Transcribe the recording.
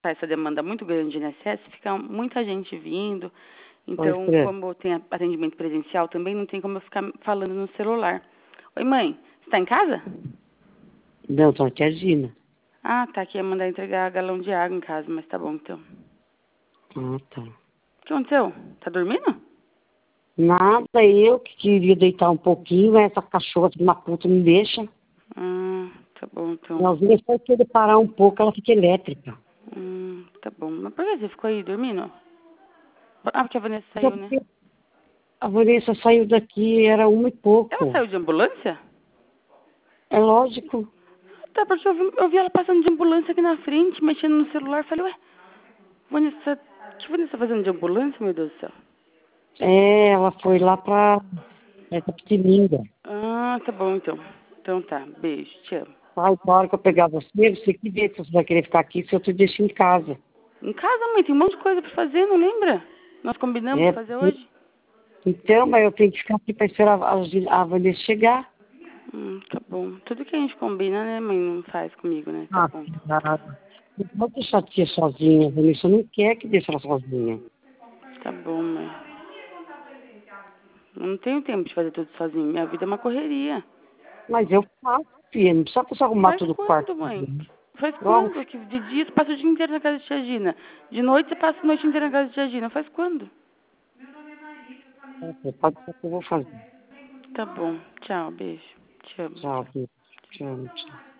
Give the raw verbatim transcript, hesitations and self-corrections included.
essa demanda muito grande de I N S S, fica muita gente vindo. Pode Então, crer. como tem atendimento presencial também, não tem como eu ficar falando no celular. Oi, mãe, você tá em casa? Não, tô aqui a Gina. Ah, tá, aqui ia mandar entregar galão de água em casa, mas tá bom, então. Ah, tá. O que aconteceu? Tá dormindo? Nada, eu que queria deitar um pouquinho, mas essa cachorra de uma puta me deixa. Ah, tá bom, então. Minha só querer parar um pouco, ela fica elétrica. Hum, tá bom. Mas por que você ficou aí dormindo? Ah, porque a Vanessa Só saiu, né? porque a Vanessa saiu daqui, era uma e Ela pouco. saiu de ambulância? É lógico. Tá, porque eu vi, eu vi ela passando de ambulância aqui na frente, mexendo no celular. Falei, ué, Vanessa, o que Vanessa tá fazendo de ambulância, meu Deus do céu? É, ela foi lá pra essa Pitilinga. Ah, tá bom, então. Então tá, beijo, te amo. Pai, na hora que eu pegar você, você que vê se você vai querer ficar aqui, se eu te deixo em casa. Em casa, mãe, tem um monte de coisa pra fazer, não lembra? Nós combinamos de É, fazer hoje? então, mas eu tenho que ficar aqui pra esperar a, a Vanessa chegar. Hum, tá bom. Tudo que a gente combina, né, mãe, não faz comigo, né? Tá Ah, bom. cara, não pode deixar a tia sozinha, a Vanessa não quer que deixe ela sozinha. Tá bom, mãe. Eu não tenho tempo de fazer tudo sozinho. Minha vida é uma correria. Mas eu faço, filha, não precisa você arrumar Faz todo o quarto. quando, mãe? Faz Logo, quando? Que de dia você passa o dia inteiro na casa de tia Gina. De noite você passa a noite inteira na casa de tia Gina. Faz quando? pode ser que eu vou fazer. Tá bom. Tchau, beijo. Te amo. Tchau, Tchau. filha. Te amo, tchau.